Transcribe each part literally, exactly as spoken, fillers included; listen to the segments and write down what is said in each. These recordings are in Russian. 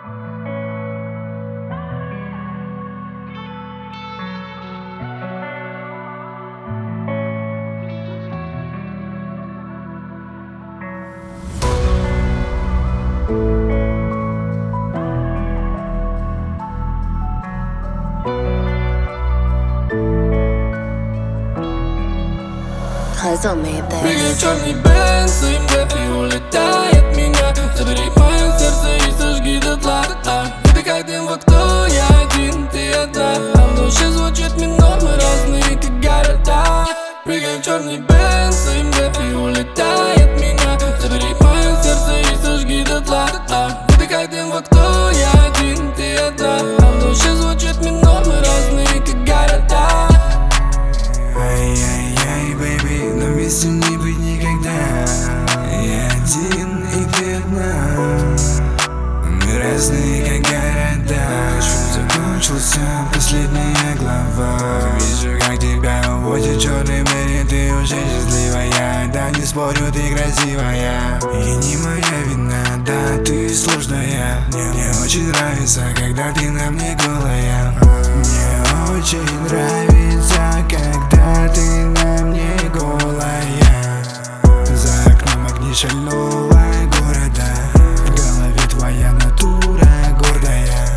Прыгай черный Бенц, МД и улетай от меня. Забери мое сердце и сожги дотла. Вдыхай дым в окно, я один, ты одна. А в душе звучит минор, мы разные как города. Прыгай в черный Бенц, МД и улетай от меня. Забери мое сердце и сожги дотла. Вдыхай дым в окно, я один, ты одна. А в душе звучит минор, мы разные как города. Ай-яй-яй, бэйби, но вместе не быть никогда. Я один и ты одна. Мы разные как города. Фильм закончился, последняя глава. Вижу, как тебя уводит черный Мэри. Ты уже счастливая, да не спорю, ты красивая. И не моя вина, да ты сложная. Мне, мне очень нравится, когда ты на мне голая. Мне очень нравится, когда ты на мне голая. За окном огни шального города. В голове твоя натура гордая.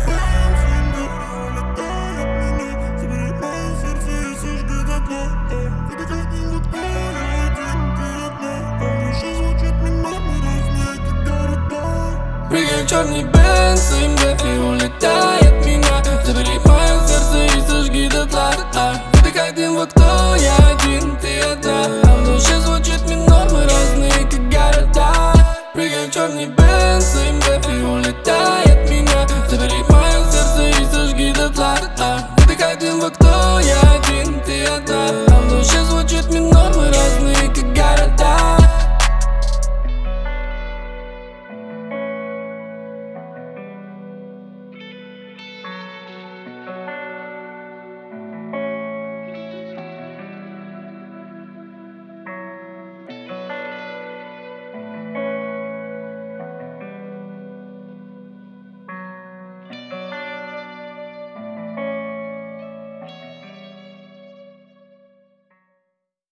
Прыгай в черный Бенц, МД и улетай от меня. Забери мое сердце и сожги дотла. Вдыхай дым в окно, я один, ты одна. А в душе звучит минор, мы разные как города. Прыгай в черный Бенц, МД и улетай от меня. Забери мое сердце и сожги дотла. Вдыхай дым в окно, я один, ты одна.